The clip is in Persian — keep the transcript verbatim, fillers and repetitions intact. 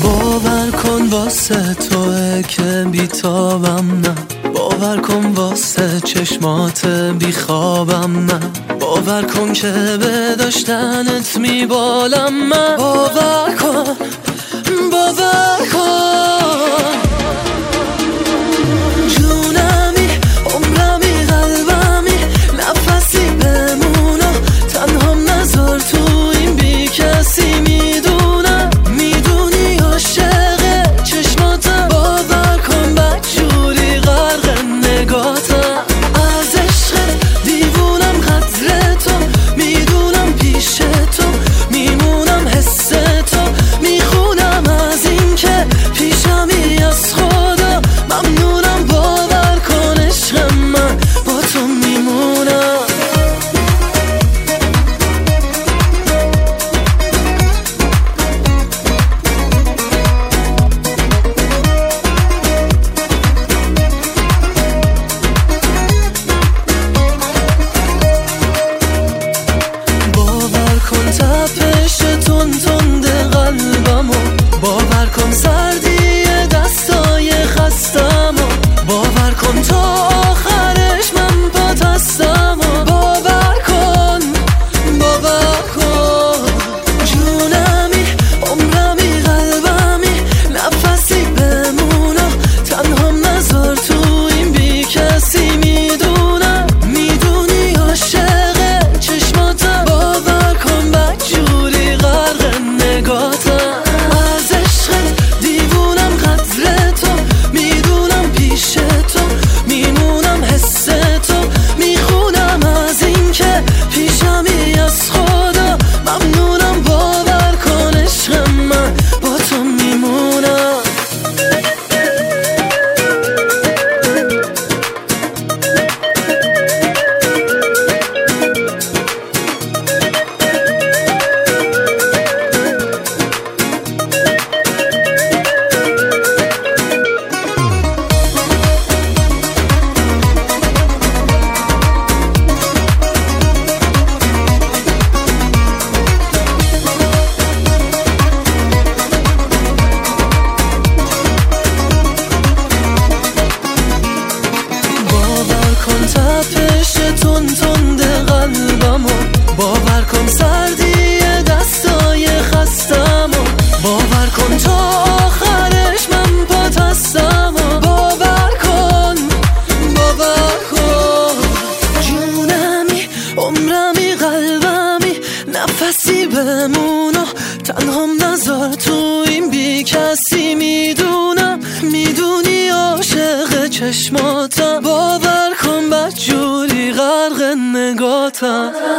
باور کن واسه توه که بیتابم نه، باور کن واسه چشمات بیخوابم نه، باور کن که به داشتنت میبالم من. باور کن باور کن جونمی عمرمی قلبمی نفسی بمونم تنهام نذار تو این بی کسی. میدونم میدونی عاشق چشماتم، باور کن بدجوری غرق نگاتم. از عشقت دیوونم قدر تو میدونم، پیش تو میمونم حس تو میخونم از این که پیشمی از خدا ممنونم. باور کن عشق من با تو میمونم. باور کن تپش تون تند قلبمو، باور کن سردی دستای خستمو، باور کن تا آخرش من پات هستمو. باور کن باور کن جونمی عمرمی قلبمی نفسی بمونم تنهام نذار تو این بی کسی. میدونم میدونی عاشق چشماتم، باور کن بدجوری غرق نگاتم. از عشقت دیوونم قدر تو میدونم، پیش تو میمونم حس تو میخونم از این که پیشمی از خدا ممنونم. باور کن عشق من با تو میمونم. باور کن تپش تون تند قلبمو، باور کن سردی دستای خستمو، باور کن تا آخرش من پات هستمو. باور کن باور کن جونمی عمرمی قلبمی نفسی بمونم تنهام نذار تو این بی کسی. میدونم میدونی عاشق چشماتم، باور کن بدجوری غرق نگاتم.